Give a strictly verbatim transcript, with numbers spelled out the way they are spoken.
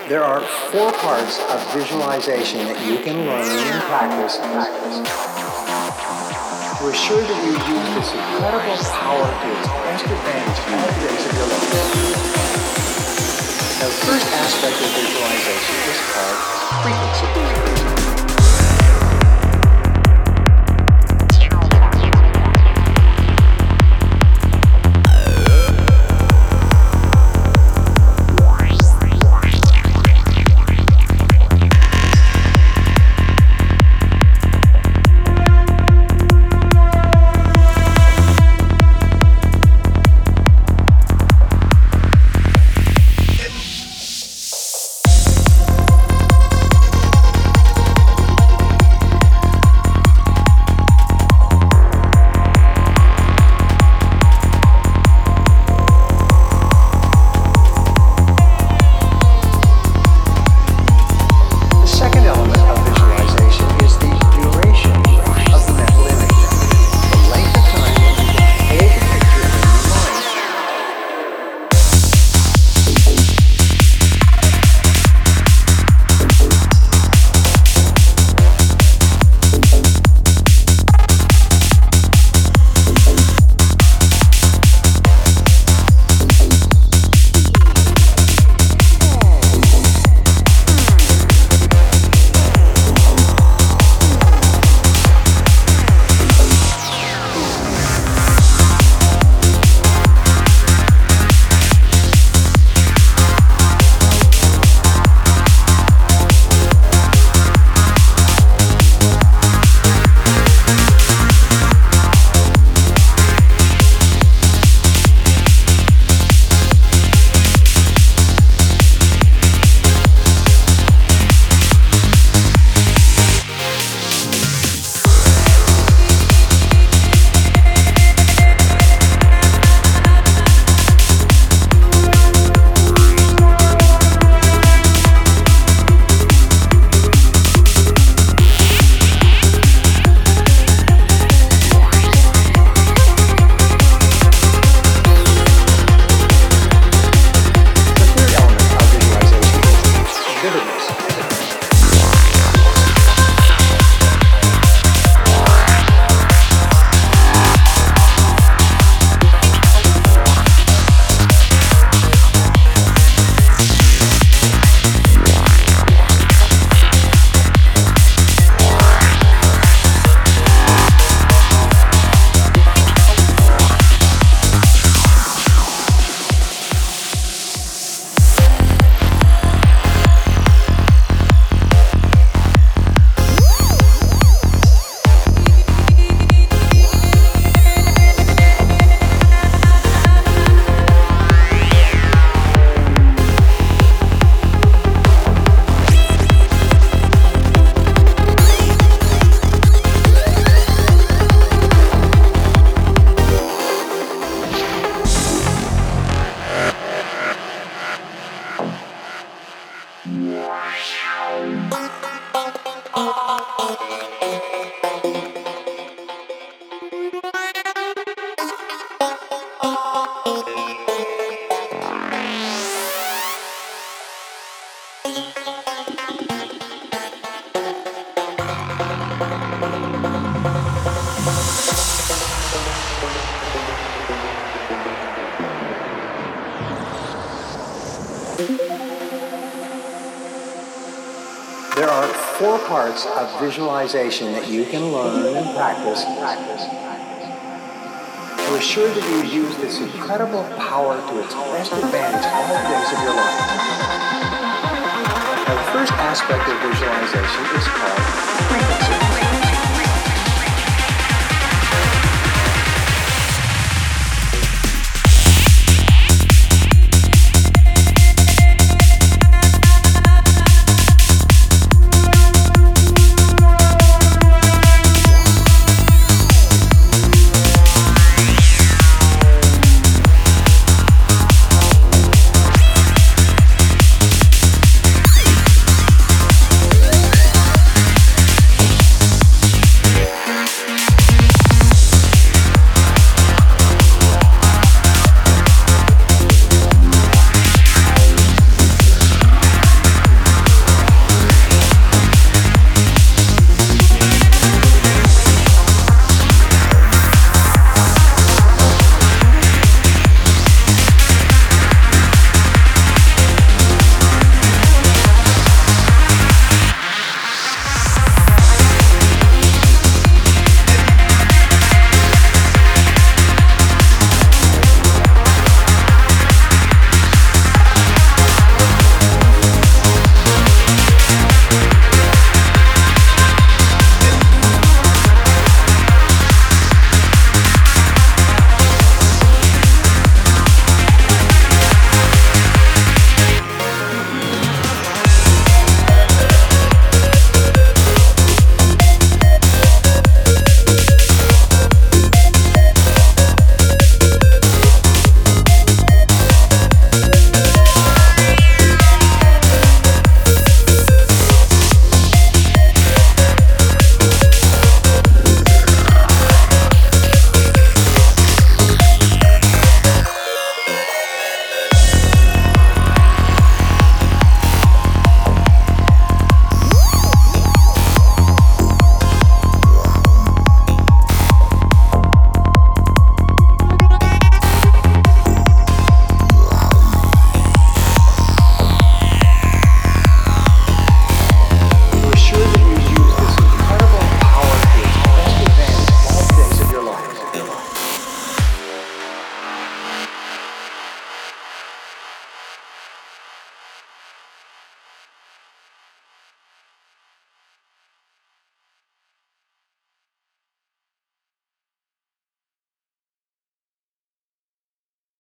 There are four parts of visualization that you can learn and practice to assure that you use this incredible power to its best advantage all days of your life. Now, the first aspect of visualization is called frequency. There are four parts of visualization that you can learn and practice to assure that you use this incredible power to its best advantage all days of your life. Now, the first aspect of visualization is called frequency.